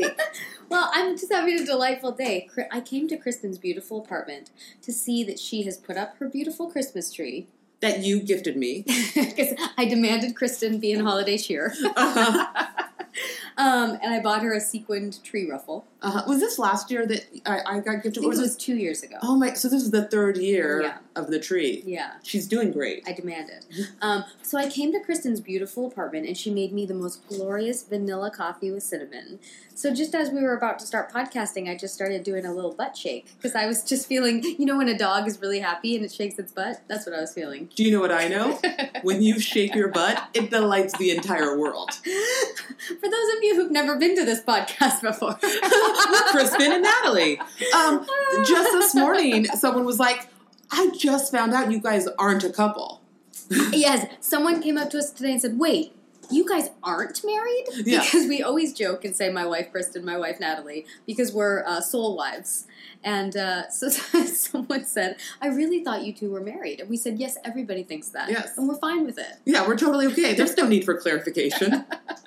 Well, I'm just having a delightful day. I came to Kristen's beautiful apartment to see that she has put up her beautiful Christmas tree. That you gifted me. Because I demanded Kristen be in holiday cheer. And I bought her a sequined tree ruffle. Was this last year that I got gifted? I think it was 2 years ago. Oh my! So this is the third year of the tree. Yeah. She's doing great. I demanded. So I came to Kristen's beautiful apartment, and she made me the most glorious vanilla coffee with cinnamon. So just as we were about to start podcasting, I just started doing a little butt shake, because I was just feeling, you know when a dog is really happy and it shakes its butt? That's what I was feeling. Do you know what I know? When you shake your butt, it delights the entire world. For those of you who've never been to this podcast before. We're Kristen and Natalie. Just this morning, someone was like, I just found out you guys aren't a couple. Yes, someone came up to us today and said, wait, you guys aren't married? Yeah. Because we always joke and say my wife Kristen, my wife Natalie, because we're soul wives. And so someone said, I really thought you two were married. And we said, yes, everybody thinks that. Yes. And we're fine with it. Yeah, we're totally okay. There's no need for clarification.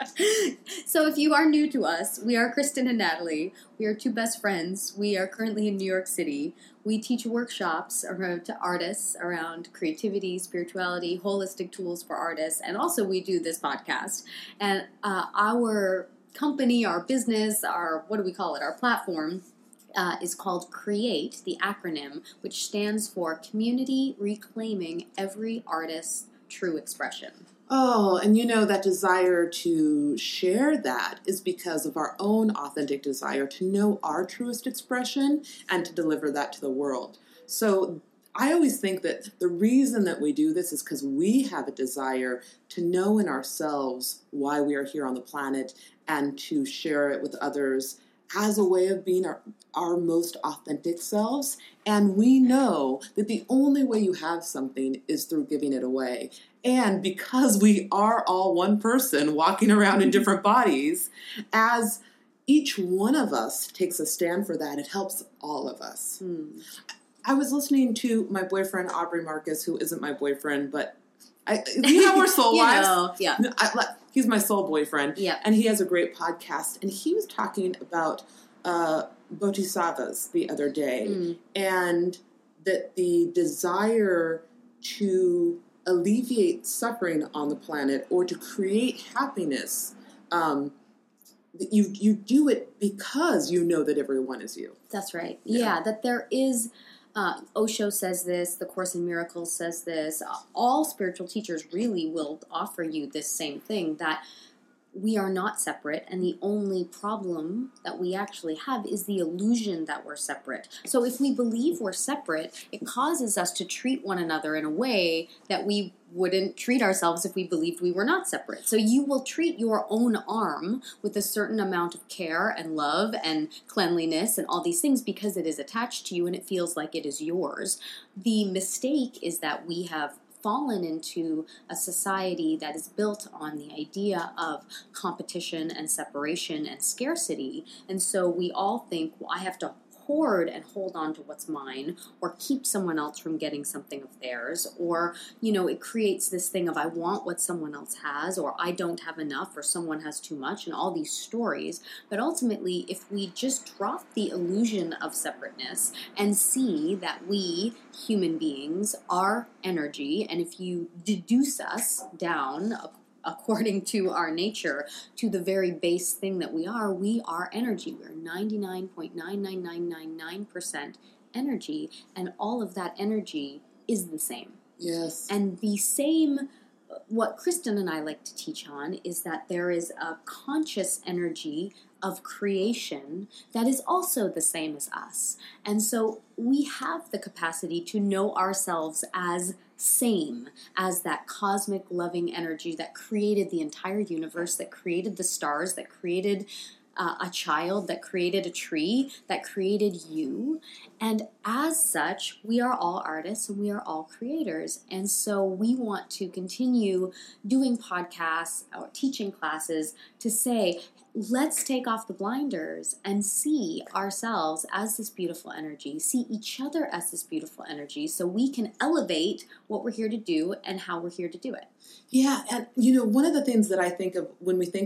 So if you are new to us, we are Kristen and Natalie. We are two best friends. We are currently in New York City. We teach workshops to artists around creativity, spirituality, holistic tools for artists. And also we do this podcast. And our company, our business, our platform, is called CREATE, the acronym, which stands for Community Reclaiming Every Artist's True Expression. Oh, and you know that desire to share that is because of our own authentic desire to know our truest expression and to deliver that to the world. So I always think that the reason that we do this is because we have a desire to know in ourselves why we are here on the planet and to share it with others as a way of being our most authentic selves. And we know that the only way you have something is through giving it away. And because we are all one person walking around in different bodies, as each one of us takes a stand for that, it helps all of us. I was listening to my boyfriend, Aubrey Marcus, who isn't my boyfriend, but you know we're soul wives. Yeah. He's my soul boyfriend. Yeah. And he has a great podcast. And he was talking about bodhisattvas the other day. And that the desire to alleviate suffering on the planet or to create happiness, you do it because you know that everyone is you. That's right. Yeah, that there is... Osho says this, the Course in Miracles says this, all spiritual teachers really will offer you this same thing, that we are not separate, and the only problem that we actually have is the illusion that we're separate. So if we believe we're separate, it causes us to treat one another in a way that we wouldn't treat ourselves if we believed we were not separate. So you will treat your own arm with a certain amount of care and love and cleanliness and all these things because it is attached to you and it feels like it is yours. The mistake is that we have fallen into a society that is built on the idea of competition and separation and scarcity. And so we all think, well, I have to hoard and hold on to what's mine or keep someone else from getting something of theirs. Or, it creates this thing of I want what someone else has or I don't have enough or someone has too much and all these stories. But ultimately, if we just drop the illusion of separateness and see that we, human beings, are energy, and if you deduce us down according to our nature, to the very base thing that we are energy. We're 99.99999% energy, and all of that energy is the same. Yes. And the same, what Kristen and I like to teach on is that there is a conscious energy of creation that is also the same as us. And so we have the capacity to know ourselves as same as that cosmic loving energy that created the entire universe, that created the stars, that created a child, that created a tree, that created you. And as such, we are all artists and we are all creators. And so we want to continue doing podcasts or teaching classes to say, let's take off the blinders and see ourselves as this beautiful energy, see each other as this beautiful energy, so we can elevate what we're here to do and how we're here to do it. Yeah, and one of the things that I think of when we think of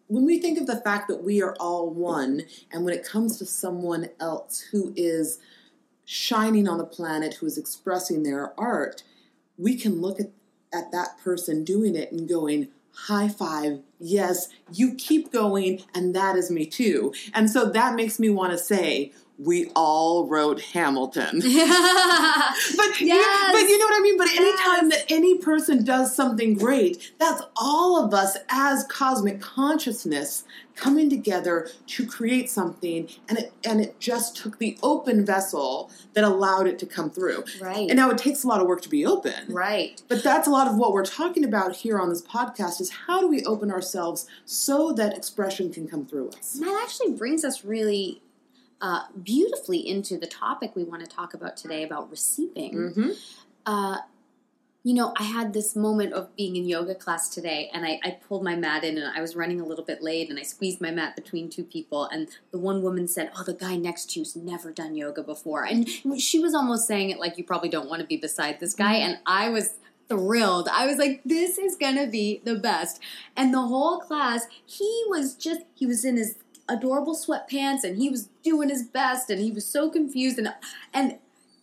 when we think of the fact that we are all one, and when it comes to someone else who is shining on the planet, who is expressing their art, we can look at that person doing it and going, high five, yes, you keep going, and that is me too. And so that makes me want to say, we all wrote Hamilton. But, Yes. but you know what I mean? But anytime Yes. that any person does something great, that's all of us as cosmic consciousness coming together to create something, and it just took the open vessel that allowed it to come through. Right. And now it takes a lot of work to be open. Right. But that's a lot of what we're talking about here on this podcast, is how do we open ourselves so that expression can come through us? And that actually brings us really beautifully into the topic we want to talk about today, about receiving. Mm-hmm. You know, I had this moment of being in yoga class today, and I pulled my mat in, and I was running a little bit late, and I squeezed my mat between two people, and the one woman said, oh, the guy next to you's never done yoga before. And she was almost saying it like, you probably don't want to be beside this guy, and I was thrilled. I was like, this is going to be the best. And the whole class, he was in his adorable sweatpants, and he was doing his best, and he was so confused, and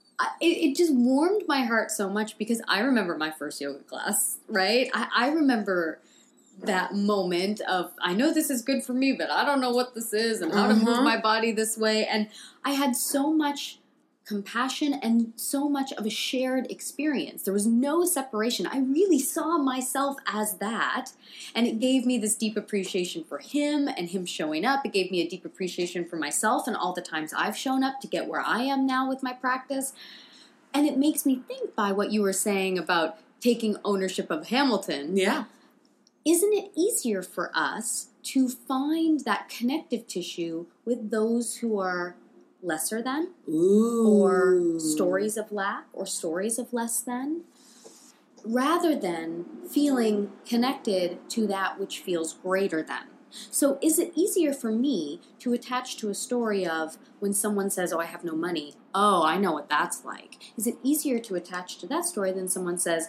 it just warmed my heart so much, because I remember my first yoga class, right? I remember that moment of, I know this is good for me, but I don't know what this is and how to move my body this way. And I had so much compassion and so much of a shared experience. There was no separation. I really saw myself as that, and it gave me this deep appreciation for him and him showing up. It gave me a deep appreciation for myself and all the times I've shown up to get where I am now with my practice. And it makes me think, by what you were saying about taking ownership of Hamilton. Yeah. Isn't it easier for us to find that connective tissue with those who are lesser than, Ooh. or stories of lack, or stories of less than, rather than feeling connected to that which feels greater than? So is it easier for me to attach to a story of, when someone says, oh, I have no money, oh, I know what that's like? Is it easier to attach to that story than someone says,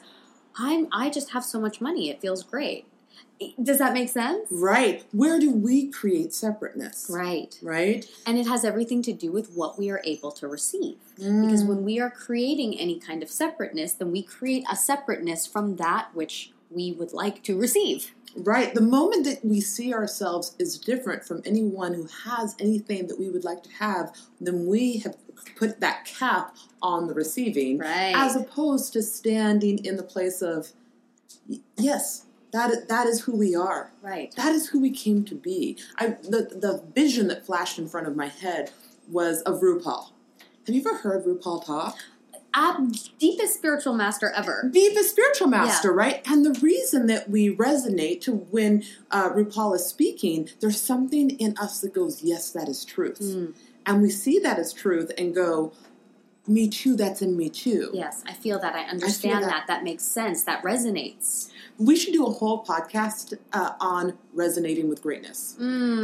I just have so much money, it feels great? Does that make sense? Right. Where do we create separateness? Right. Right? And it has everything to do with what we are able to receive. Because when we are creating any kind of separateness, then we create a separateness from that which we would like to receive. Right. The moment that we see ourselves is different from anyone who has anything that we would like to have, then we have put that cap on the receiving. Right. As opposed to standing in the place of, yes, that is who we are. Right. That is who we came to be. The vision that flashed in front of my head was of RuPaul. Have you ever heard RuPaul talk? Deepest spiritual master ever. Deepest spiritual master, Yeah. right? And the reason that we resonate to when RuPaul is speaking, there's something in us that goes, yes, that is truth. And we see that as truth and go, me too, that's in me too. Yes, I feel that. I understand that. That makes sense. That resonates. We should do a whole podcast on resonating with greatness.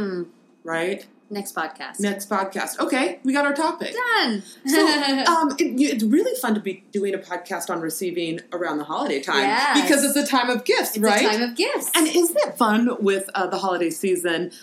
Right? Next podcast. Next podcast. Okay, we got our topic. Done. So it's really fun to be doing a podcast on receiving around the holiday time. Yes. Because it's a time of gifts, It's right? a time of gifts. And isn't it fun with the holiday season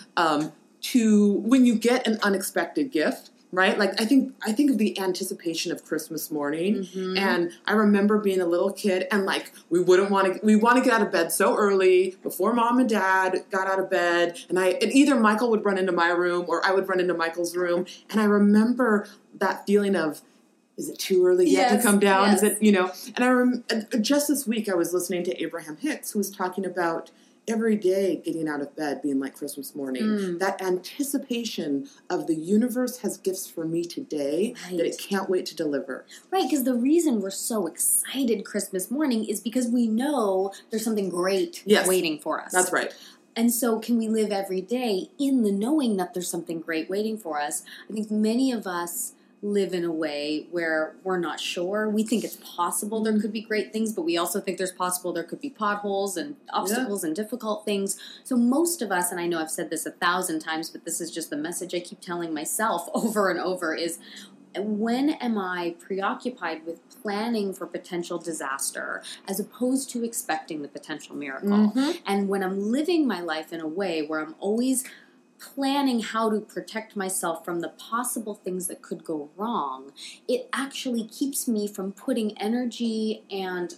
to, when you get an unexpected gift, right? Like I think of the anticipation of Christmas morning, and I remember being a little kid, and like we want to get out of bed so early before mom and dad got out of bed, and either Michael would run into my room or I would run into Michael's room, and I remember that feeling of, is it too early yet to come down? Yes. Is it, and just this week I was listening to Abraham Hicks, who was talking about every day getting out of bed being like Christmas morning. That anticipation of the universe has gifts for me today that it can't wait to deliver. Right, because the reason we're so excited Christmas morning is because we know there's something great waiting for us. That's right. And so can we live every day in the knowing that there's something great waiting for us? I think many of us live in a way where we're not sure. We think it's possible there could be great things, but we also think there's possible there could be potholes and obstacles and difficult things. So most of us, and I know I've said this 1,000 times, but this is just the message I keep telling myself over and over, is when am I preoccupied with planning for potential disaster as opposed to expecting the potential miracle? And when I'm living my life in a way where I'm always planning how to protect myself from the possible things that could go wrong, it actually keeps me from putting energy and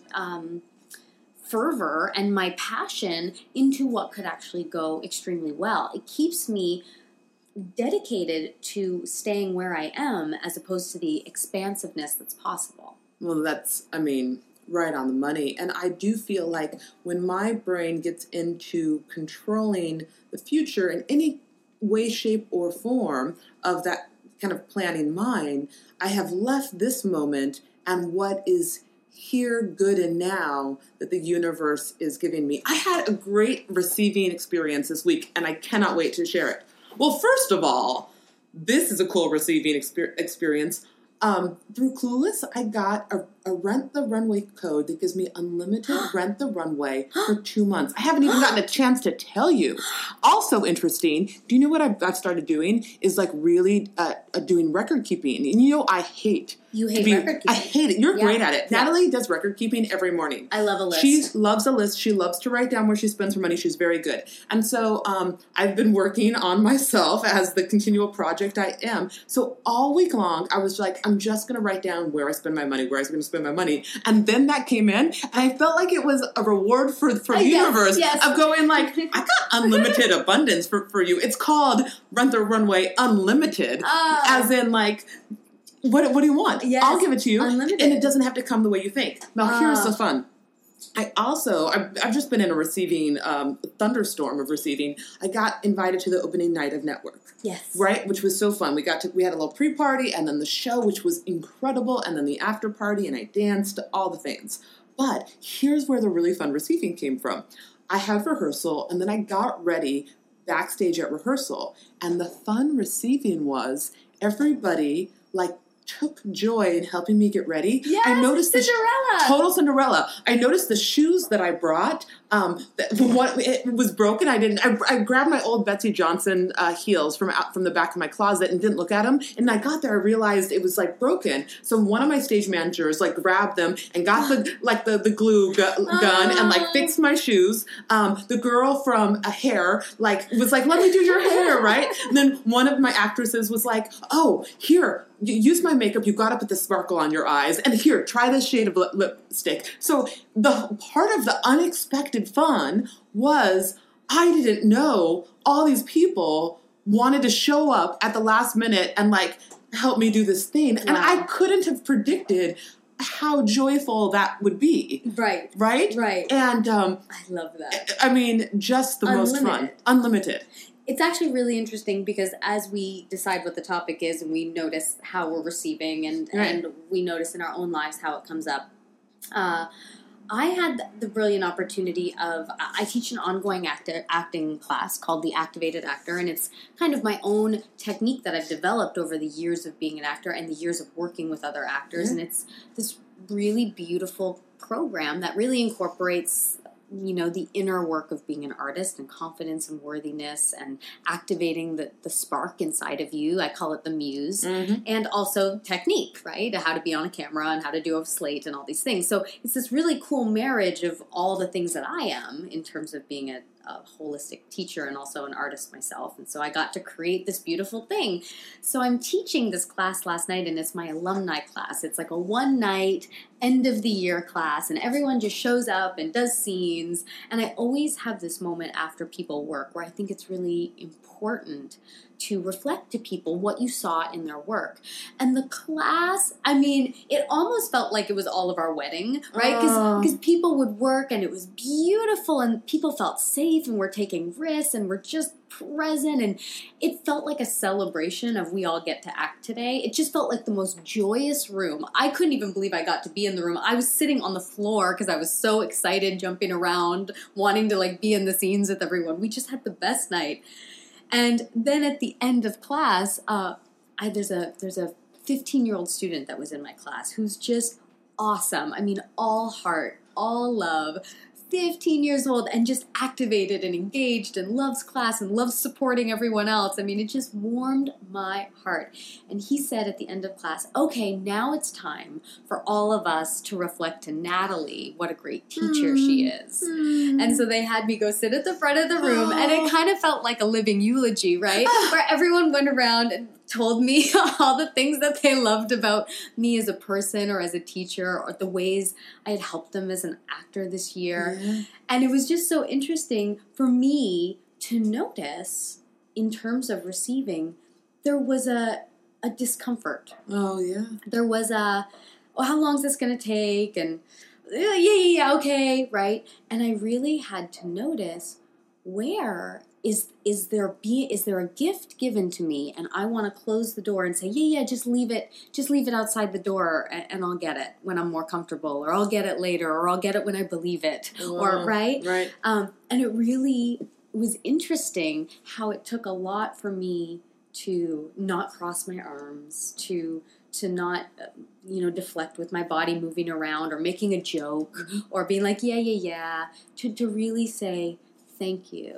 fervor and my passion into what could actually go extremely well. It keeps me dedicated to staying where I am as opposed to the expansiveness that's possible. Well, that's, right on the money. And I do feel like when my brain gets into controlling the future in any way, shape, or form of that kind of planning mind, I have left this moment and what is here, good and now, that the universe is giving me. I had a great receiving experience this week, and I cannot wait to share it. Well, first of all, this is a cool receiving experience. Through Clueless, I got a Rent the Runway code that gives me unlimited Rent the Runway for 2 months. I haven't even gotten a chance to tell you. Also interesting, do you know what I've started doing? Is like really doing record keeping. And you know I hate. You hate record keeping. I hate it. You're great at it. Yeah. Natalie does record keeping every morning. I love a list. She loves a list. She loves to write down where she spends her money. She's very good. And so I've been working on myself as the continual project I am. So all week long, I was like, I'm just going to write down where I spend my money, where I was going to spend my money. And then that came in, and I felt like it was a reward for the universe of going like, I got unlimited abundance for you. It's called Rent the Runway Unlimited, as in like, what do you want? Yes, I'll give it to you. Unlimited. And it doesn't have to come the way you think. Now, here's the fun. I've just been in a receiving, thunderstorm of receiving. I got invited to the opening night of Network. Yes. Right? Which was so fun. We had a little pre-party, and then the show, which was incredible, and then the after party, and I danced, all the things. But here's where the really fun receiving came from. I had rehearsal, and then I got ready backstage at rehearsal, and the fun receiving was everybody, like, took joy in helping me get ready. Yes, I noticed Cinderella. Total Cinderella. I noticed the shoes that I brought. It was broken. I grabbed my old Betsy Johnson heels from the back of my closet and didn't look at them. And I got there, I realized it was like broken. So one of my stage managers like grabbed them and got the glue gun and like fixed my shoes. The girl from Hair was like, let me do your hair, right? And then one of my actresses was like, oh, here, use my makeup. You've got to put the sparkle on your eyes. And here, try this shade of lipstick. So the part of the unexpected fun was I didn't know all these people wanted to show up at the last minute and like help me do this thing. Wow. And I couldn't have predicted how joyful that would be. Right. Right? Right. And I love that. I mean, just the most fun. Unlimited. It's actually really interesting because as we decide what the topic is and we notice how we're receiving and we notice in our own lives how it comes up, I had the brilliant opportunity I teach an ongoing acting class called The Activated Actor, and it's kind of my own technique that I've developed over the years of being an actor and the years of working with other actors, and it's this really beautiful program that really incorporates the inner work of being an artist and confidence and worthiness and activating the spark inside of you. I call it the muse. Mm-hmm. And also technique, right? How to be on a camera and how to do a slate and all these things. So it's this really cool marriage of all the things that I am in terms of being a holistic teacher and also an artist myself. And so I got to create this beautiful thing. So I'm teaching this class last night, and it's my alumni class. It's like a one-night, end-of-the-year class, and everyone just shows up and does scenes. And I always have this moment after people work where I think it's really important to reflect to people what you saw in their work. And the class, it almost felt like it was all of our wedding, right? Because people would work and it was beautiful and people felt safe and we're taking risks and we're just present, and it felt like a celebration of we all get to act today. It just felt like the most joyous room. I couldn't even believe I got to be in the room. I was sitting on the floor because I was so excited, jumping around, wanting to be in the scenes with everyone. We just had the best night. And then at the end of class, there's a 15-year-old student that was in my class who's just awesome. All heart, all love, 15 years old and just activated and engaged and loves class and loves supporting everyone else. I mean, it just warmed my heart. And he said at the end of class, okay, now it's time for all of us to reflect to Natalie what a great teacher she is. And so they had me go sit at the front of the room, and it kind of felt like a living eulogy, right? Where everyone went around and told me all the things that they loved about me as a person or as a teacher, or the ways I had helped them as an actor this year. Yeah. And it was just so interesting for me to notice, in terms of receiving, there was a discomfort. Oh, yeah. There was how long is this going to take? And yeah, okay, right? And I really had to notice, where is there a gift given to me, and I want to close the door and say, yeah, just leave it outside the door, and I'll get it when I'm more comfortable, or I'll get it later, or I'll get it when I believe it, or right. And it really was interesting how it took a lot for me to not cross my arms, to not, deflect with my body moving around or making a joke or being like, yeah, to really say, thank you,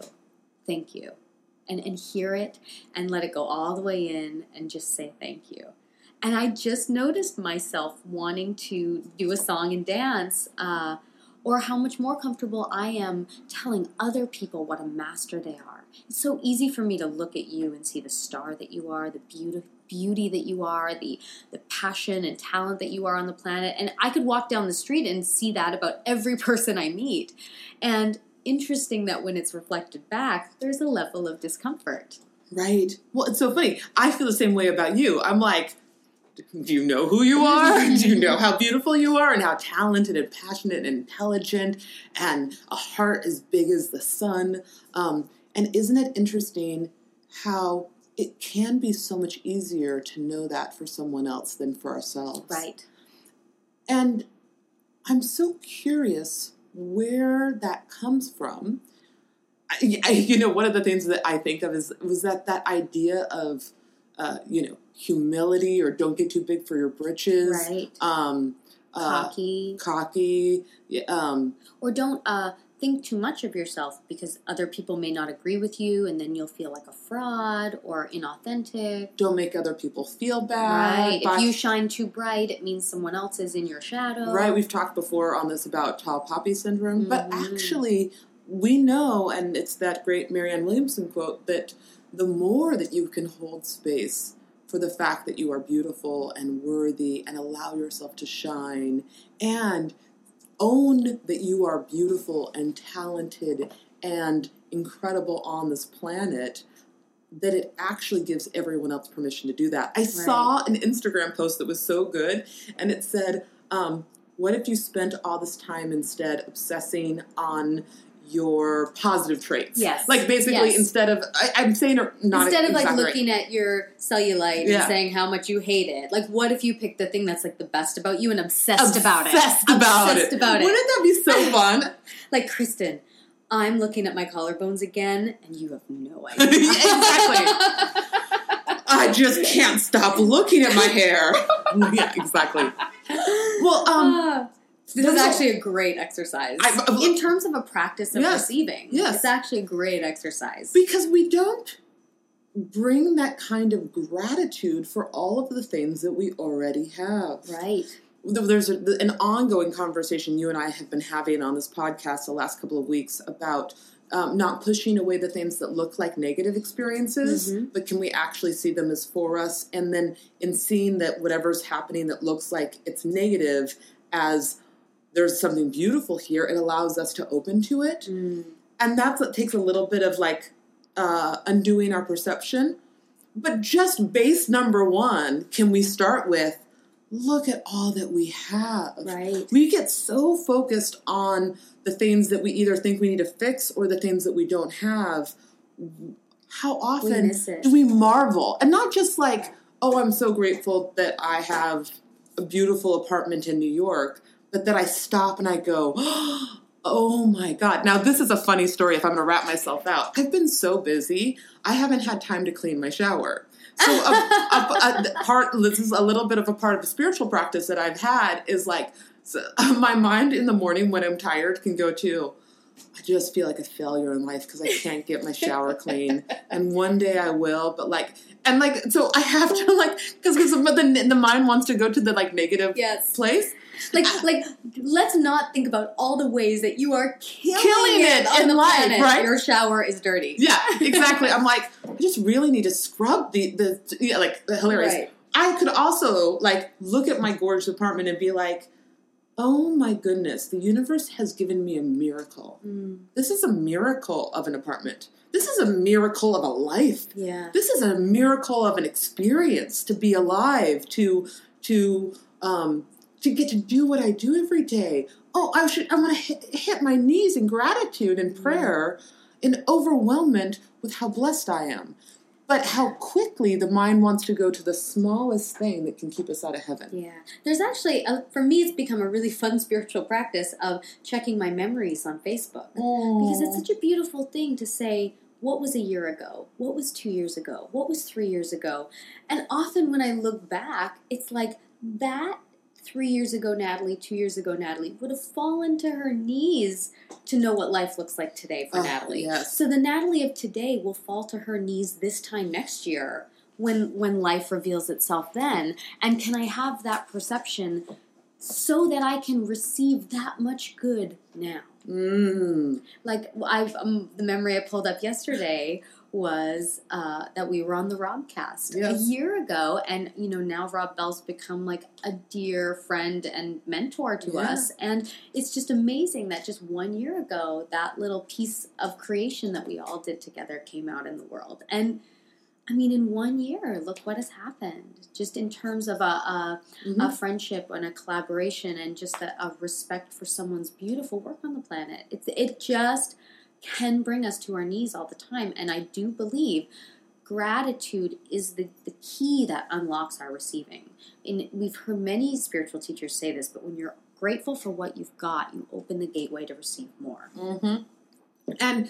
and hear it and let it go all the way in and just say thank you. And I just noticed myself wanting to do a song and dance, or how much more comfortable I am telling other people what a master they are. It's so easy for me to look at you and see the star that you are, the beauty that you are, the passion and talent that you are on the planet. And I could walk down the street and see that about every person I meet. And interesting that when it's reflected back, there's a level of discomfort. Right. Well, it's so funny. I feel the same way about you. I'm like, do you know who you are? Do you know how beautiful you are, and how talented and passionate and intelligent, and a heart as big as the sun? And isn't it interesting how it can be so much easier to know that for someone else than for ourselves? Right. And I'm so curious where that comes from. One of the things that I think of was that idea of, humility, or don't get too big for your britches. Right. Cocky. Or don't think too much of yourself, because other people may not agree with you, and then you'll feel like a fraud or inauthentic. Don't make other people feel bad. Right. If you shine too bright, it means someone else is in your shadow. Right. We've talked before on this about tall poppy syndrome. But actually, we know, and it's that great Marianne Williamson quote, that the more that you can hold space for the fact that you are beautiful and worthy, and allow yourself to shine, and own that you are beautiful and talented and incredible on this planet, that it actually gives everyone else permission to do that. I saw an Instagram post that was so good, and it said, what if you spent all this time instead obsessing on your positive traits? Yes. Like, basically, instead of, I'm saying not instead of like looking at your cellulite and saying how much you hate it. Like, what if you picked the thing that's like the best about you and obsessed about it? Obsessed about it. Wouldn't that be so fun? Like, Kristen, I'm looking at my collarbones again, and you have no idea. Exactly. I just can't stop looking at my hair. Yeah, exactly. Well, this is actually a great exercise. In terms of a practice of receiving. Yes. It's actually a great exercise. Because we don't bring that kind of gratitude for all of the things that we already have. Right. There's an ongoing conversation you and I have been having on this podcast the last couple of weeks about not pushing away the things that look like negative experiences, but can we actually see them as for us? And then in seeing that whatever's happening that looks like it's negative, as there's something beautiful here, it allows us to open to it. And that's what takes a little bit of undoing our perception. But just base number one, can we start with, look at all that we have. Right. We get so focused on the things that we either think we need to fix or the things that we don't have. How often do we marvel? And not just like, oh, I'm so grateful that I have a beautiful apartment in New York, but that I stop and I go, oh my God. Now, this is a funny story if I'm going to wrap myself out. I've been so busy, I haven't had time to clean my shower. So this is a little bit of a part of the spiritual practice that I've had is like, my mind in the morning when I'm tired can go to, I just feel like a failure in life because I can't get my shower clean. And one day I will, but so I have to because the mind wants to go to the negative place. Let's not think about all the ways that you are killing it on the life, planet. Right? Your shower is dirty. Yeah, exactly. I'm like, I just really need to scrub the hilarious. Right. I could also look at my gorgeous apartment and be like, oh my goodness, the universe has given me a miracle. This is a miracle of an apartment. This is a miracle of a life. Yeah. This is a miracle of an experience, to be alive, to get to do what I do every day. Oh, I want to hit my knees in gratitude and prayer, in overwhelmment with how blessed I am. But how quickly the mind wants to go to the smallest thing that can keep us out of heaven. Yeah. There's actually, for me, it's become a really fun spiritual practice of checking my memories on Facebook. Because it's such a beautiful thing to say, what was a year ago? What was 2 years ago? What was 3 years ago? And often when I look back, it's like that 3 years ago Natalie, 2 years ago Natalie would have fallen to her knees to know what life looks like today for Natalie. Yes. So the Natalie of today will fall to her knees this time next year when life reveals itself then. And can I have that perception so that I can receive that much good now? The memory I pulled up yesterday was that we were on the Robcast a year ago, and now Rob Bell's become a dear friend and mentor to us, and it's just amazing that just 1 year ago that little piece of creation that we all did together came out in the world. And I mean, in 1 year, look what has happened, just in terms of a friendship and a collaboration and just a respect for someone's beautiful work on the planet. It just can bring us to our knees all the time. And I do believe gratitude is the key that unlocks our receiving. And we've heard many spiritual teachers say this, but when you're grateful for what you've got, you open the gateway to receive more. Mm-hmm. And,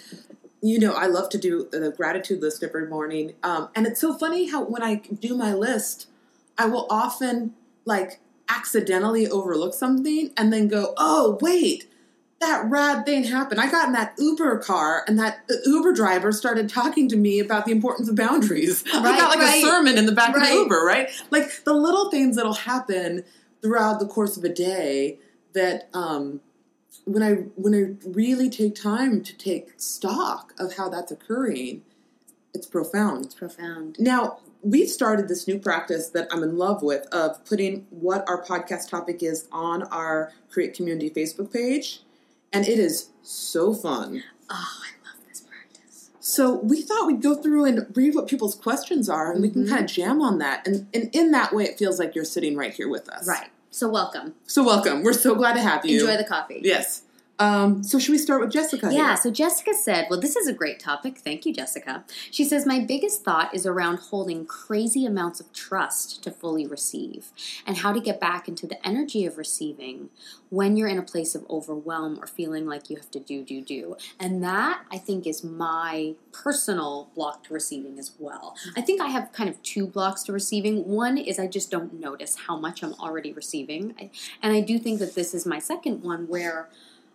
I love to do the gratitude list every morning. And it's so funny how when I do my list, I will often, accidentally overlook something and then go, oh, wait, that rad thing happened. I got in that Uber car, and that Uber driver started talking to me about the importance of boundaries. I got a sermon in the back of the Uber, right? The little things that'll happen throughout the course of a day that when I really take time to take stock of how that's occurring, it's profound. It's profound. Now, we've started this new practice that I'm in love with of putting what our podcast topic is on our Create Community Facebook page. And it is so fun. Oh, I love this practice. So we thought we'd go through and read what people's questions are, and we can kind of jam on that. And in that way, it feels like you're sitting right here with us. Right. So welcome. We're so glad to have you. Enjoy the coffee. Yes. So should we start with Jessica here? Yeah, so Jessica said, well, this is a great topic. Thank you, Jessica. She says, my biggest thought is around holding crazy amounts of trust to fully receive and how to get back into the energy of receiving when you're in a place of overwhelm or feeling like you have to do. And that, I think, is my personal block to receiving as well. I think I have kind of two blocks to receiving. One is I just don't notice how much I'm already receiving. And I do think that this is my second one where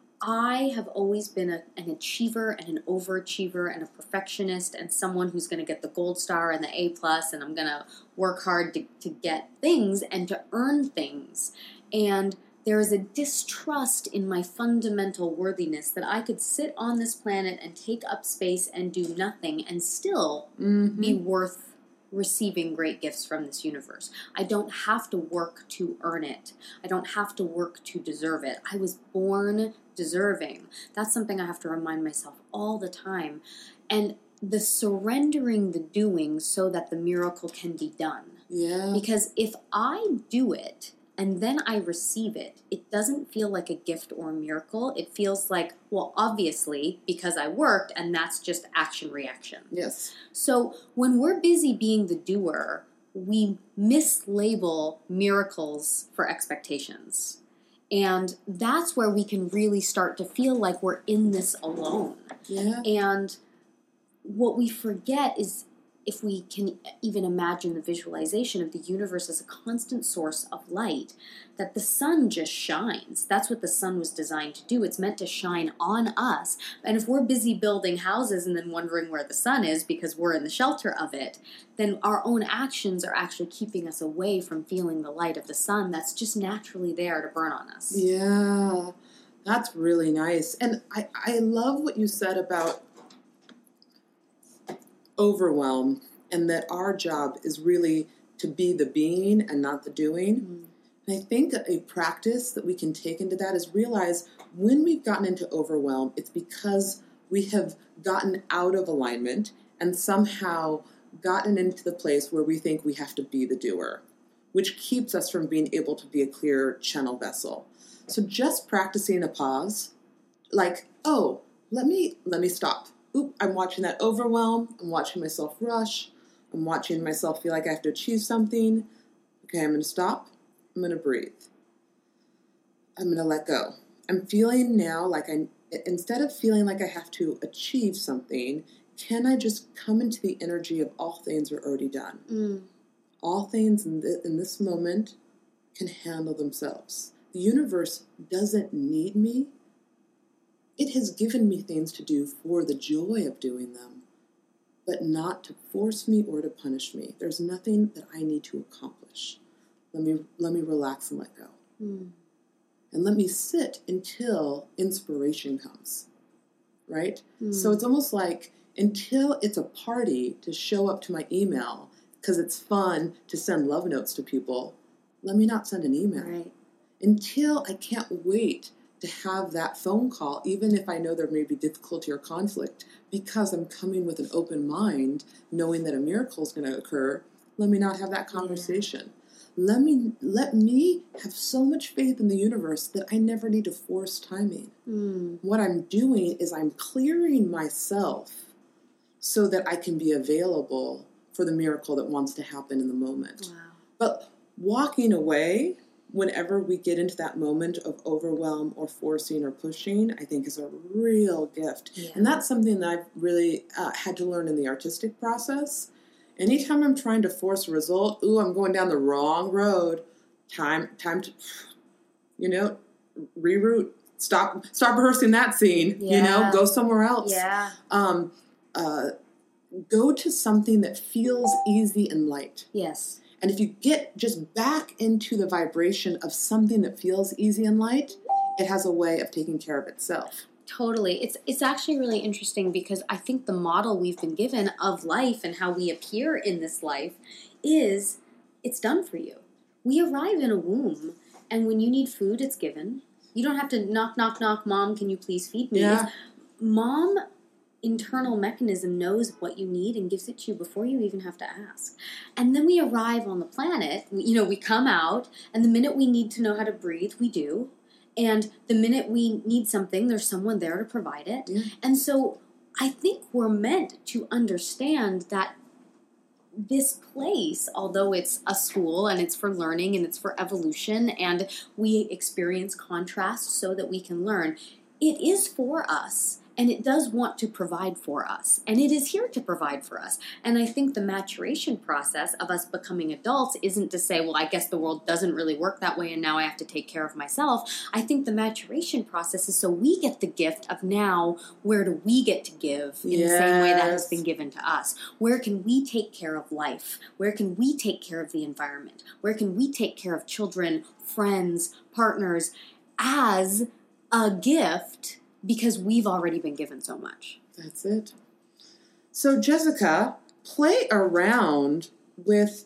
I have always been an achiever and an overachiever and a perfectionist and someone who's going to get the gold star and the A+, and I'm going to work hard to get things and to earn things. And there is a distrust in my fundamental worthiness that I could sit on this planet and take up space and do nothing and still be worth receiving great gifts from this universe. I don't have to work to earn it. I don't have to work to deserve it. I was born deserving. That's something I have to remind myself all the time. And the surrendering the doing so that the miracle can be done. Yeah. Because if I do it and then I receive it, it doesn't feel like a gift or a miracle. It feels like, well, obviously, because I worked, and that's just action-reaction. Yes. So when we're busy being the doer, we mislabel miracles for expectations. And that's where we can really start to feel like we're in this alone. Yeah. And what we forget is if we can even imagine the visualization of the universe as a constant source of light, that the sun just shines. That's what the sun was designed to do. It's meant to shine on us. And if we're busy building houses and then wondering where the sun is because we're in the shelter of it, then our own actions are actually keeping us away from feeling the light of the sun that's just naturally there to burn on us. Yeah, that's really nice. And I love what you said about overwhelm, and that our job is really to be the being and not the doing. Mm-hmm. And I think a practice that we can take into that is realize when we've gotten into overwhelm, it's because we have gotten out of alignment and somehow gotten into the place where we think we have to be the doer, which keeps us from being able to be a clear channel vessel. So just practicing a pause, like, oh, let me stop. Oop, I'm watching that overwhelm. I'm watching myself rush. I'm watching myself feel like I have to achieve something. Okay, I'm going to stop. I'm going to breathe. I'm going to let go. I'm feeling now like instead of feeling like I have to achieve something, can I just come into the energy of all things are already done? Mm. All things in this moment can handle themselves. The universe doesn't need me. It has given me things to do for the joy of doing them, but not to force me or to punish me. There's nothing that I need to accomplish. Let me relax and let go. Mm. And let me sit until inspiration comes, right? Mm. So it's almost like until it's a party to show up to my email because it's fun to send love notes to people, let me not send an email. Right. Until I can't wait to have that phone call, even if I know there may be difficulty or conflict, because I'm coming with an open mind, knowing that a miracle is going to occur, let me not have that conversation. Yeah. Let me have so much faith in the universe that I never need to force timing. Mm. What I'm doing is I'm clearing myself so that I can be available for the miracle that wants to happen in the moment. Wow. But walking away whenever we get into that moment of overwhelm or forcing or pushing, I think is a real gift. Yeah. And that's something that I've really had to learn in the artistic process. Anytime I'm trying to force a result, I'm going down the wrong road. Time to, reroute. Stop rehearsing that scene. Yeah. Go somewhere else. Yeah. Go to something that feels easy and light. Yes. And if you get just back into the vibration of something that feels easy and light, it has a way of taking care of itself. Totally. It's actually really interesting because I think the model we've been given of life and how we appear in this life is it's done for you. We arrive in a womb, and when you need food, it's given. You don't have to knock, knock, knock, Mom, can you please feed me? Yeah. Mom internal mechanism knows what you need and gives it to you before you even have to ask. And then we arrive on the planet, we come out, and the minute we need to know how to breathe, we do. And the minute we need something, there's someone there to provide it. Yeah. And so I think we're meant to understand that this place, although it's a school and it's for learning and it's for evolution and we experience contrast so that we can learn, it is for us. And it does want to provide for us. And it is here to provide for us. And I think the maturation process of us becoming adults isn't to say, well, I guess the world doesn't really work that way and now I have to take care of myself. I think the maturation process is so we get the gift of now, where do we get to give in the same way that has been given to us? Where can we take care of life? Where can we take care of the environment? Where can we take care of children, friends, partners as a gift? Because we've already been given so much. That's it. So, Jessica, play around with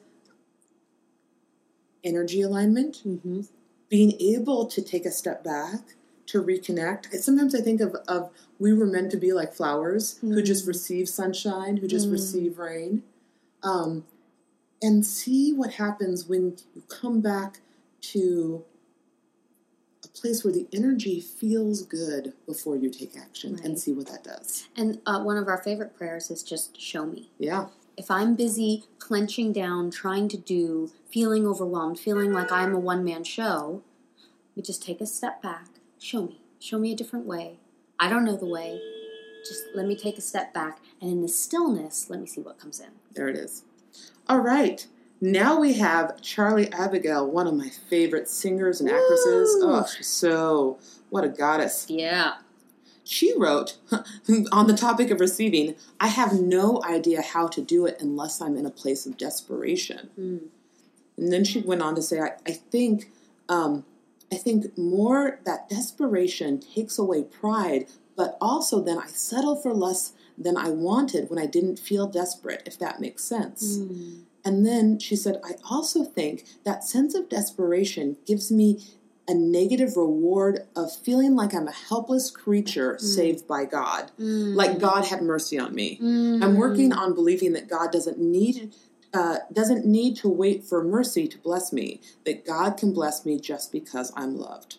energy alignment, being able to take a step back, to reconnect. Sometimes I think of we were meant to be like flowers who just receive sunshine, who just receive rain. And see what happens when you come back to a place where the energy feels good before you take action, and see what that does. And one of our favorite prayers is just show me. Yeah. If I'm busy clenching down, trying to do, feeling overwhelmed, feeling like I'm a one-man show, we just take a step back. Show me. Show me a different way. I don't know the way. just let me take a step back, and in the stillness, let me see what comes in. There it is. All right. Now we have Charlie Abigail, one of my favorite singers and actresses. Woo! Oh, she's what a goddess. Yeah. She wrote, on the topic of receiving, I have no idea how to do it unless I'm in a place of desperation. And then she went on to say, I think more that desperation takes away pride, but also then I settle for less than I wanted when I didn't feel desperate, if that makes sense. And then she said, I also think that sense of desperation gives me a negative reward of feeling like I'm a helpless creature saved by God. Like God had mercy on me. I'm working on believing that God doesn't need to wait for mercy to bless me, that God can bless me just because I'm loved.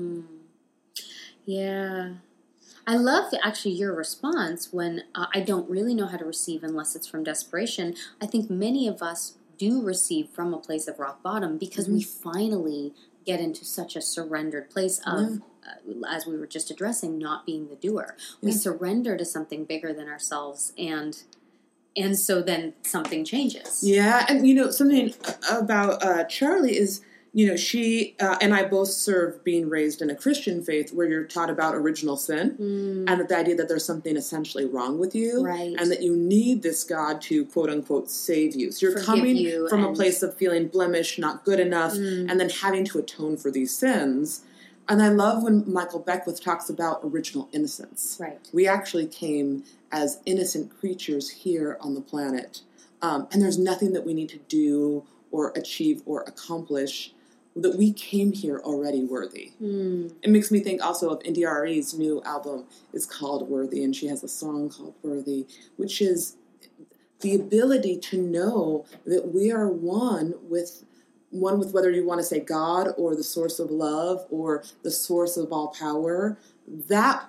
Yeah. I love actually your response when I don't really know how to receive unless it's from desperation. I think many of us do receive from a place of rock bottom because we finally get into such a surrendered place of, as we were just addressing, not being the doer. We surrender to something bigger than ourselves, and so then something changes. Yeah, and something about Charlie is, she and I both serve being raised in a Christian faith where you're taught about original sin and that the idea that there's something essentially wrong with you, right, and that you need this God to quote unquote save you. So you're coming from a place of feeling blemished, not good enough, and then having to atone for these sins. And I love when Michael Beckwith talks about original innocence. Right. We actually came as innocent creatures here on the planet. And there's nothing that we need to do or achieve or accomplish, that we came here already worthy. It makes me think also of India Arie's new album is called Worthy, and she has a song called Worthy, which is the ability to know that we are one with whether you want to say God or the source of love or the source of all power, that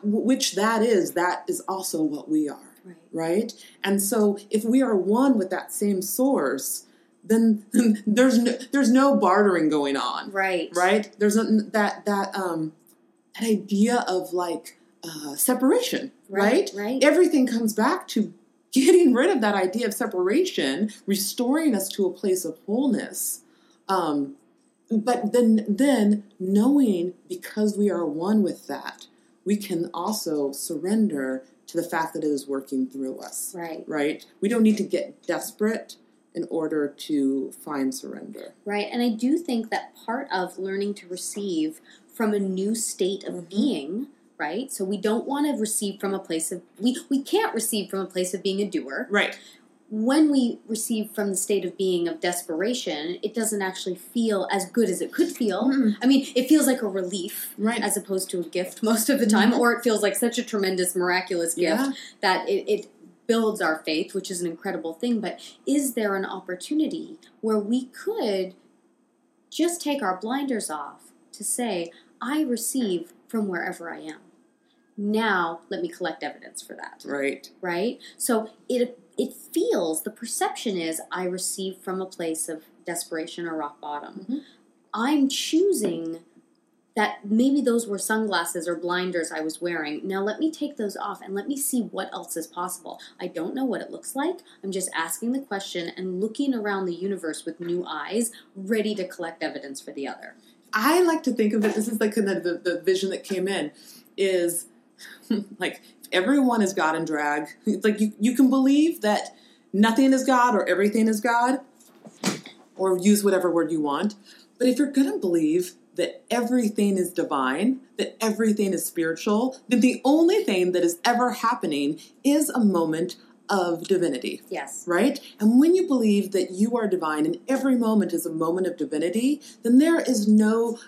is also what we are, right? And so if we are one with that same source, then there's no bartering going on, right? There's that idea of separation, right? Everything comes back to getting rid of that idea of separation, restoring us to a place of wholeness. But then knowing, because we are one with that, we can also surrender to the fact that it is working through us. Right? We don't need to get desperate in order to find surrender. Right. And I do think that part of learning to receive from a new state of being, right? So we don't want to receive from a place of, we can't receive from a place of being a doer. Right. When we receive from the state of being of desperation, it doesn't actually feel as good as it could feel. I mean, it feels like a relief as opposed to a gift most of the time, or it feels like such a tremendous, miraculous gift that it builds our faith, which is an incredible thing. But is there an opportunity where we could just take our blinders off to say, I receive from wherever I am. Now, let me collect evidence for that. Right? So it feels, the perception is, I receive from a place of desperation or rock bottom. I'm choosing that maybe those were sunglasses or blinders I was wearing. Now let me take those off and let me see what else is possible. I don't know what it looks like. I'm just asking the question and looking around the universe with new eyes, ready to collect evidence for the other. I like to think of it, this is like the vision that came in, is like everyone is God in drag. It's like you can believe that nothing is God or everything is God, or use whatever word you want. But if you're going to believe that everything is divine, that everything is spiritual, then the only thing that is ever happening is a moment of divinity. Yes. Right? And when you believe that you are divine and every moment is a moment of divinity, then there is no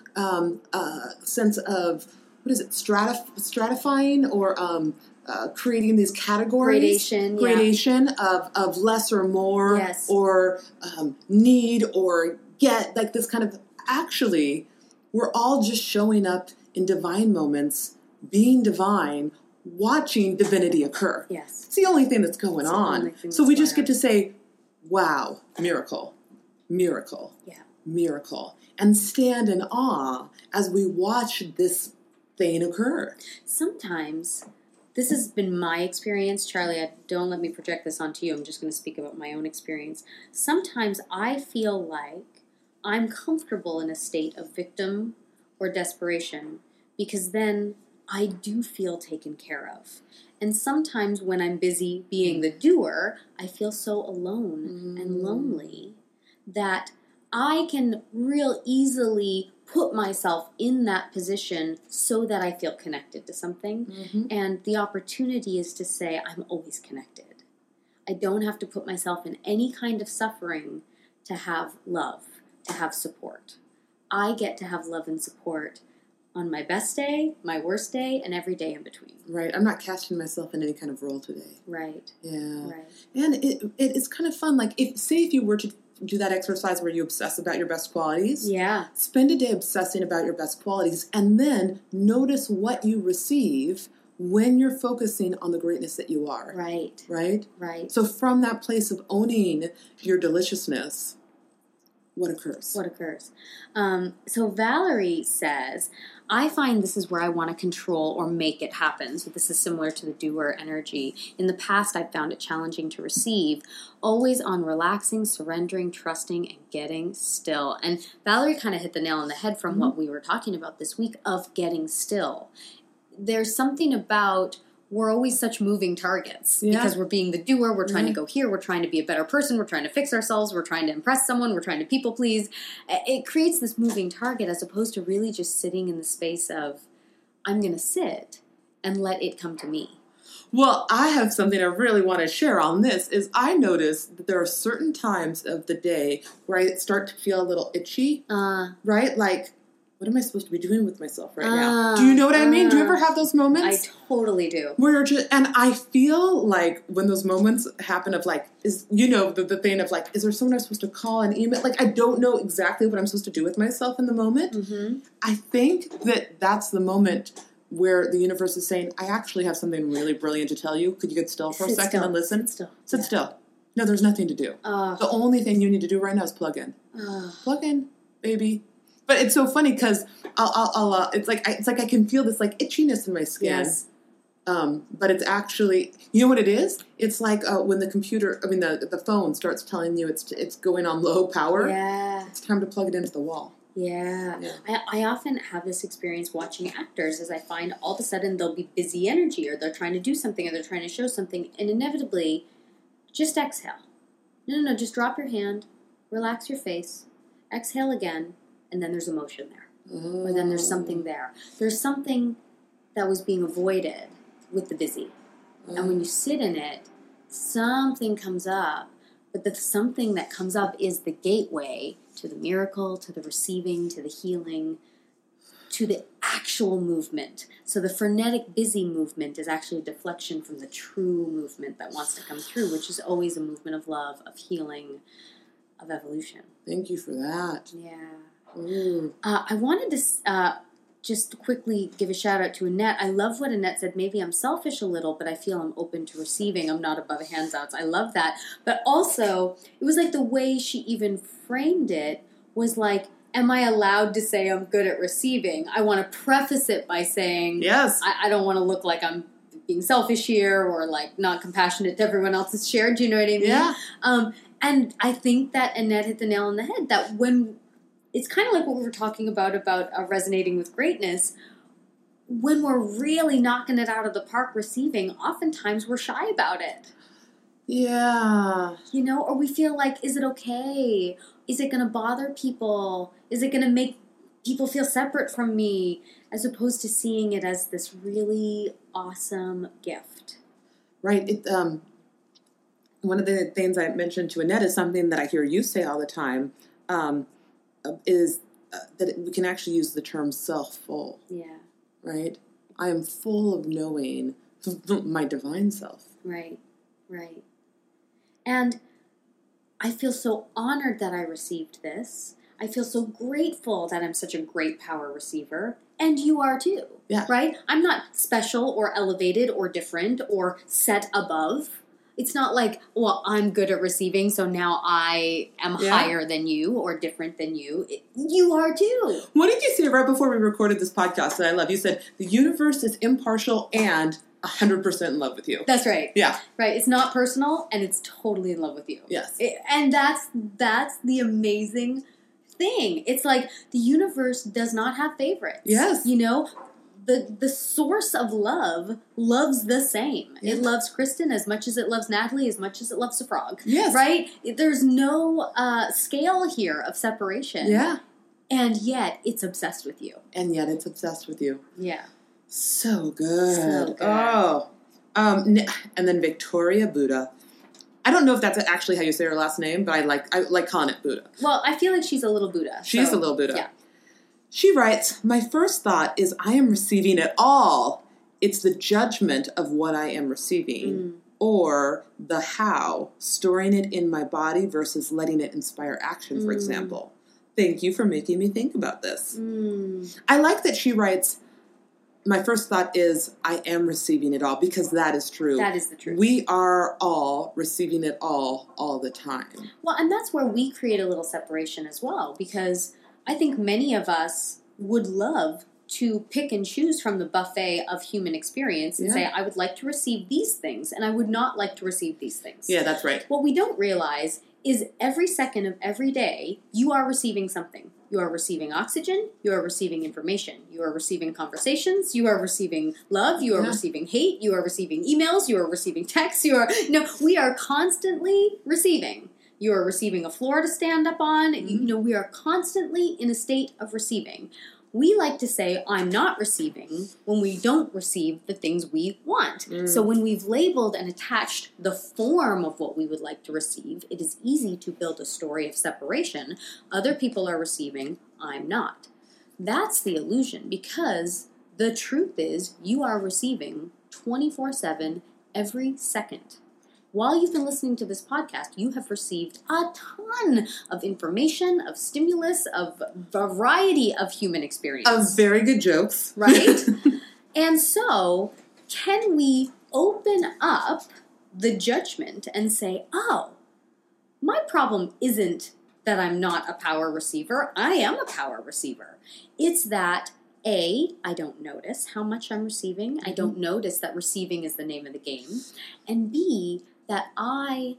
sense of, what is it, stratifying or creating these categories. Gradation of less or more, or need or get, like this kind of, actually, we're all just showing up in divine moments, being divine, watching divinity occur. Yes. It's the only thing that's going on. So we just get to say, wow, miracle, miracle, miracle, and stand in awe as we watch this thing occur. Sometimes this has been my experience. Charlie, don't let me project this onto you. I'm just going to speak about my own experience. Sometimes I feel like I'm comfortable in a state of victim or desperation because then I do feel taken care of. And sometimes when I'm busy being the doer, I feel so alone and lonely that I can real easily put myself in that position so that I feel connected to something. And the opportunity is to say, I'm always connected. I don't have to put myself in any kind of suffering to have love, to have support. I get to have love and support on my best day, my worst day, and every day in between. Right. I'm not casting myself in any kind of role today. Right. Yeah. Right. And it's kind of fun. Like, if you were to do that exercise where you obsess about your best qualities. Yeah. Spend a day obsessing about your best qualities and then notice what you receive when you're focusing on the greatness that you are. Right. Right? Right. So from that place of owning your deliciousness, what occurs? What occurs? So Valerie says, I find this is where I want to control or make it happen. So this is similar to the doer energy. In the past, I've found it challenging to receive, always on relaxing, surrendering, trusting, and getting still. And Valerie kind of hit the nail on the head from what we were talking about this week of getting still. There's something about we're always such moving targets because we're being the doer. We're trying to go here. We're trying to be a better person. We're trying to fix ourselves. We're trying to impress someone. We're trying to people please. It creates this moving target as opposed to really just sitting in the space of, I'm going to sit and let it come to me. Well, I have something I really want to share on this is I noticed that there are certain times of the day where I start to feel a little itchy, right? Like, what am I supposed to be doing with myself right now? Do you know what I mean? Do you ever have those moments? I totally do. Where you're just, and I feel like when those moments happen of like, is, you know, the thing of like, is there someone I'm supposed to call and email? Like, I don't know exactly what I'm supposed to do with myself in the moment. I think that that's the moment where the universe is saying, I actually have something really brilliant to tell you. Could you get still for a second and listen? Sit still. No, there's nothing to do. The only thing you need to do right now is plug in. Plug in, baby. But it's so funny because it's like I can feel this like itchiness in my skin. Yes. But it's actually, you know what it is? It's like when the phone starts telling you it's going on low power. Yeah. It's time to plug it into the wall. Yeah. I often have this experience watching actors as I find all of a sudden they'll be busy energy or they're trying to do something or they're trying to show something and inevitably just exhale. No, just drop your hand, relax your face, exhale again. And then there's emotion there. Or then there's something there. There's something that was being avoided with the busy. And when you sit in it, something comes up. But the something that comes up is the gateway to the miracle, to the receiving, to the healing, to the actual movement. So the frenetic busy movement is actually a deflection from the true movement that wants to come through, which is always a movement of love, of healing, of evolution. Thank you for that. Yeah. I wanted to just quickly give a shout out to Annette. I love what Annette said. Maybe I'm selfish a little, but I feel I'm open to receiving. I'm not above handouts. I love that. But also, it was like the way she even framed it was like, am I allowed to say I'm good at receiving? I want to preface it by saying, yes, I don't want to look like I'm being selfish here or like not compassionate to everyone else's share. Do you know what I mean? Yeah. And I think that Annette hit the nail on the head that when it's kind of like what we were talking about resonating with greatness. When we're really knocking it out of the park receiving, oftentimes we're shy about it. Yeah. You know, or we feel like, is it okay? Is it going to bother people? Is it going to make people feel separate from me? As opposed to seeing it as this really awesome gift. Right. One of the things I mentioned to Annette is something that I hear you say all the time. Is that we can actually use the term self-full. Yeah. Right? I am full of knowing my divine self. Right. And I feel so honored that I received this. I feel so grateful that I'm such a great power receiver. And you are too. Yeah. Right? I'm not special or elevated or different or set above. It's not like, well, I'm good at receiving, so now I am higher than you or different than you. You are too. What did you say right before we recorded this podcast that I love? You said, the universe is impartial and 100% in love with you. That's right. Yeah. Right. It's not personal, and it's totally in love with you. Yes. And that's the amazing thing. It's like the universe does not have favorites. Yes. You know, the source of love loves the same. Yeah. It loves Kristen as much as it loves Natalie, as much as it loves the frog. Yes. Right? There's no scale here of separation. Yeah. And yet, it's obsessed with you. And yet it's obsessed with you. Yeah. So good. So good. Oh. And then Victoria Buddha. I don't know if that's actually how you say her last name, but I like calling it Buddha. Well, I feel like she's a little Buddha. She's a little Buddha. Yeah. She writes, "My first thought is I am receiving it all. It's the judgment of what I am receiving. Or the how, storing it in my body versus letting it inspire action, for example. Thank you for making me think about this." I like that she writes, my first thought is I am receiving it all, because that is true. That is the truth. We are all receiving it all the time. Well, and that's where we create a little separation as well, because I think many of us would love to pick and choose from the buffet of human experience and say, I would like to receive these things, and I would not like to receive these things. Yeah, that's right. What we don't realize is every second of every day, you are receiving something. You are receiving oxygen. You are receiving information. You are receiving conversations. You are receiving love. You are receiving hate. You are receiving emails. You are receiving texts. We are constantly receiving. You are receiving a floor to stand up on. We are constantly in a state of receiving. We like to say, I'm not receiving, when we don't receive the things we want. So when we've labeled and attached the form of what we would like to receive, it is easy to build a story of separation. Other people are receiving, I'm not. That's the illusion, because the truth is you are receiving 24/7 every second. While you've been listening to this podcast, you have received a ton of information, of stimulus, of variety of human experience. Of very good jokes. Right? And so, can we open up the judgment and say, oh, my problem isn't that I'm not a power receiver. I am a power receiver. It's that A, I don't notice how much I'm receiving. I don't notice that receiving is the name of the game. And B, that I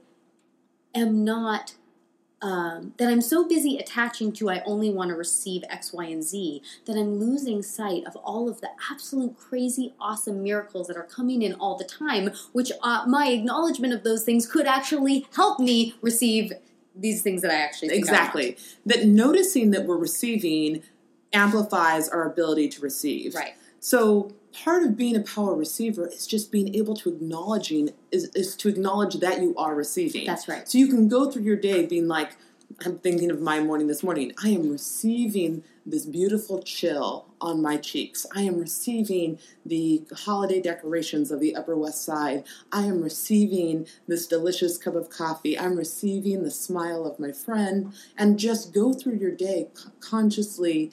am not, that I'm so busy attaching to I only want to receive X, Y, and Z, that I'm losing sight of all of the absolute crazy, awesome miracles that are coming in all the time, which my acknowledgement of those things could actually help me receive these things that I actually think Exactly. I want. That noticing that we're receiving amplifies our ability to receive. Right. So part of being a power receiver is just being able to is to acknowledge that you are receiving. That's right. So you can go through your day being like, I'm thinking of my morning this morning. I am receiving this beautiful chill on my cheeks. I am receiving the holiday decorations of the Upper West Side. I am receiving this delicious cup of coffee. I'm receiving the smile of my friend. And just go through your day consciously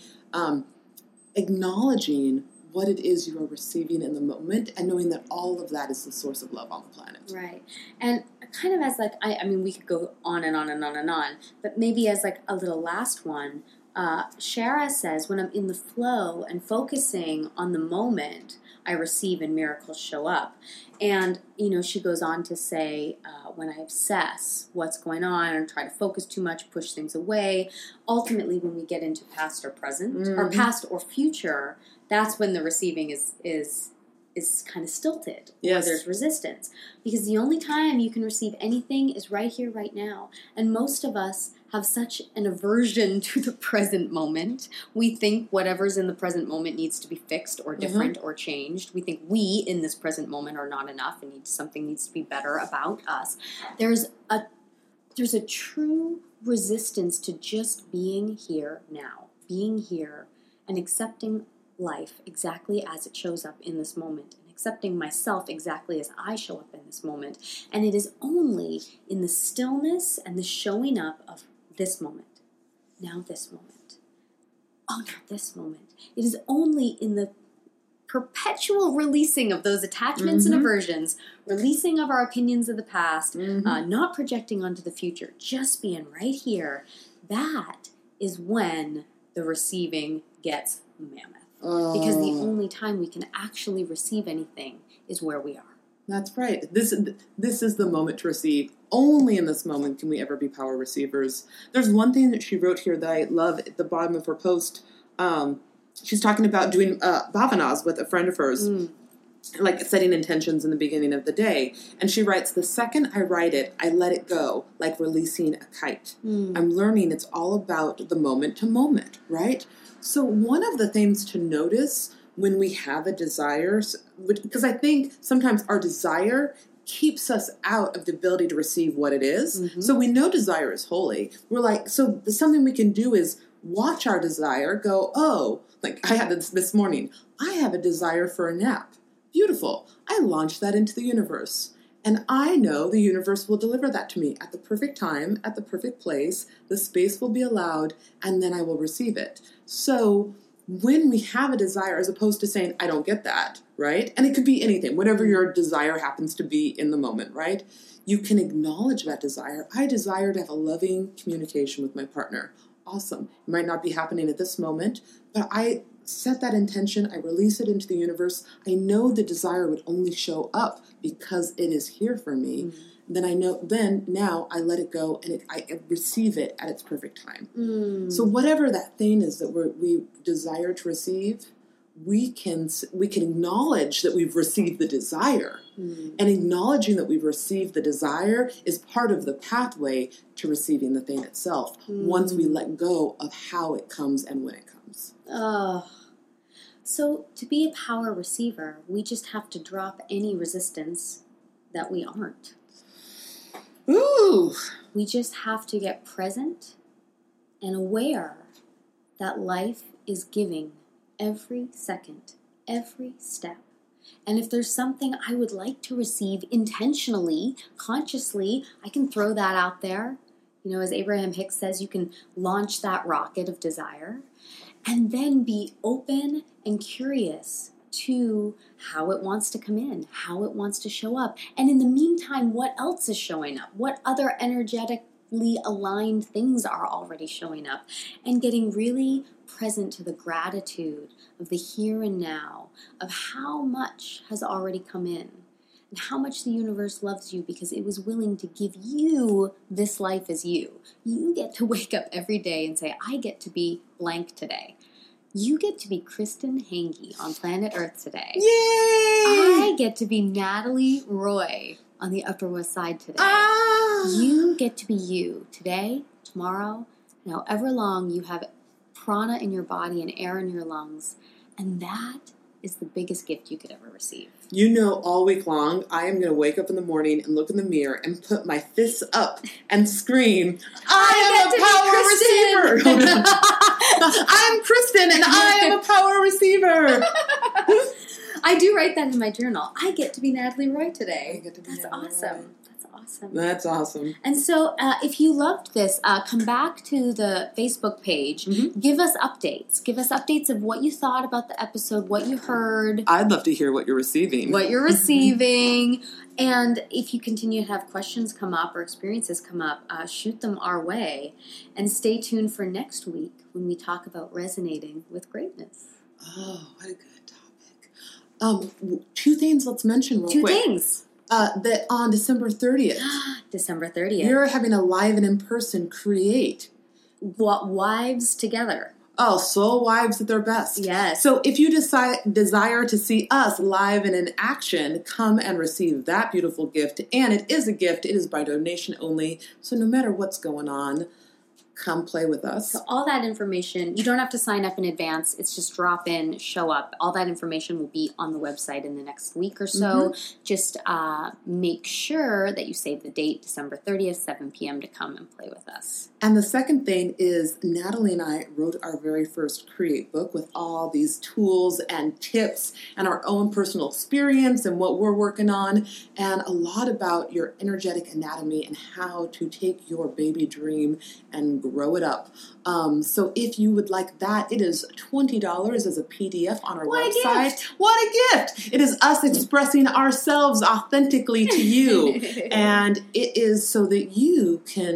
acknowledging what it is you are receiving in the moment, and knowing that all of that is the source of love on the planet. Right. And kind of as like, I mean, we could go on and on and on and on, but maybe as like a little last one, Shara says, when I'm in the flow and focusing on the moment, I receive and miracles show up. And, she goes on to say, when I obsess what's going on and try to focus too much, push things away, ultimately when we get into past or present, or past or future, that's when the receiving is kind of stilted. Yes. Or there's resistance. Because the only time you can receive anything is right here, right now. And most of us have such an aversion to the present moment. We think whatever's in the present moment needs to be fixed or different or changed. We think we, in this present moment, are not enough and something needs to be better about us. There's a true resistance to just being here now. Being here and accepting life exactly as it shows up in this moment, and accepting myself exactly as I show up in this moment. And it is only in the stillness and the showing up of this moment, now this moment, oh, now this moment. It is only in the perpetual releasing of those attachments and aversions, releasing of our opinions of the past, not projecting onto the future, just being right here. That is when the receiving gets mammoth. Because the only time we can actually receive anything is where we are. That's right. This is the moment to receive. Only in this moment can we ever be power receivers. There's one thing that she wrote here that I love at the bottom of her post. She's talking about doing bhavanas with a friend of hers, like setting intentions in the beginning of the day. And she writes, the second I write it, I let it go, like releasing a kite. I'm learning it's all about the moment to moment, right? So one of the things to notice when we have a desire, because I think sometimes our desire keeps us out of the ability to receive what it is. So we know desire is holy. We're like, so something we can do is watch our desire, go, oh, like I had this morning, I have a desire for a nap. Beautiful. I launched that into the universe. And I know the universe will deliver that to me at the perfect time, at the perfect place. The space will be allowed, and then I will receive it. So when we have a desire, as opposed to saying, I don't get that, right? And it could be anything, whatever your desire happens to be in the moment, right? You can acknowledge that desire. I desire to have a loving communication with my partner. Awesome. It might not be happening at this moment, but I set that intention. I release it into the universe. I know the desire would only show up because it is here for me. Then I know, now I let it go and I receive it at its perfect time. So whatever that thing is that we desire to receive, we can acknowledge that we've received the desire. And acknowledging that we've received the desire is part of the pathway to receiving the thing itself, once we let go of how it comes and when it comes. Oh. So to be a power receiver, we just have to drop any resistance that we aren't. Ooh. We just have to get present and aware that life is giving every second, every step. And if there's something I would like to receive intentionally, consciously, I can throw that out there. You know, as Abraham Hicks says, you can launch that rocket of desire and then be open and curious to how it wants to come in, how it wants to show up. And in the meantime, what else is showing up? What other energetically aligned things are already showing up? And getting really present to the gratitude of the here and now, of how much has already come in, and how much the universe loves you because it was willing to give you this life as you. You get to wake up every day and say, I get to be blank today. You get to be Kristen Hange on planet Earth today. Yay! I get to be Natalie Roy on the Upper West Side today. You get to be you today, tomorrow, and however long you have prana in your body and air in your lungs. And that is the biggest gift you could ever receive. You know, all week long, I am going to wake up in the morning and look in the mirror and put my fists up and scream, I am a power receiver! I'm Kristen and I am a power receiver! I do write that in my journal. I get to be Natalie Roy today. I get to be That's Natalie awesome. Roy. Awesome. That's awesome. And so if you loved this, come back to the Facebook page. Give us updates. Give us updates of what you thought about the episode, what you heard. I'd love to hear what you're receiving. What you're receiving. And if you continue to have questions come up or experiences come up, shoot them our way. And stay tuned for next week when we talk about resonating with greatness. Oh, what a good topic. Two things let's mention real quick. Two things. That on December 30th. December 30th. You're having a live and in-person create. Wives together. Oh, soul wives at their best. Yes. So if you desire to see us live and in action, come and receive that beautiful gift. And it is a gift. It is by donation only. So no matter what's going on, come play with us. So all that information, you don't have to sign up in advance. It's just drop in, show up. All that information will be on the website in the next week or so. Just make sure that you save the date, December 30th, 7 p.m. to come and play with us. And the second thing is Natalie and I wrote our very first Create book with all these tools and tips and our own personal experience and what we're working on and a lot about your energetic anatomy and how to take your baby dream and grow it up. So if you would like that, it is $20 as a PDF on our website. What a gift! It is us expressing ourselves authentically to you. And it is so that you can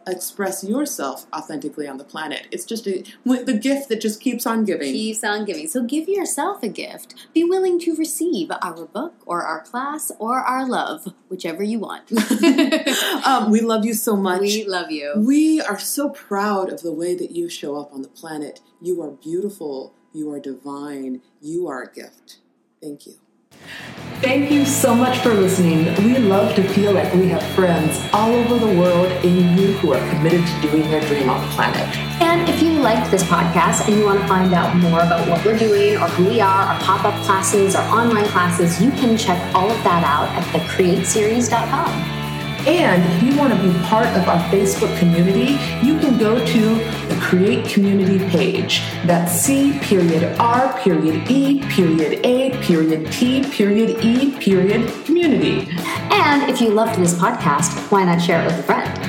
express yourself authentically on the planet. It's just the gift that just keeps on giving. Keeps on giving. So give yourself a gift. Be willing to receive our book or our class or our love, whichever you want. We love you so much. We love you. We are so proud of the way that you show up on the planet. You are beautiful. You are divine. You are a gift. Thank you. Thank you so much for listening. We love to feel like we have friends all over the world in you who are committed to doing their dream on the planet. And if you liked this podcast and you want to find out more about what we're doing or who we are, our pop-up classes, our online classes, you can check all of that out at thecreateseries.com. And if you want to be part of our Facebook community, you can go to the Create Community page. That's C.R.E.A.T.community. And if you loved this podcast, why not share it with a friend?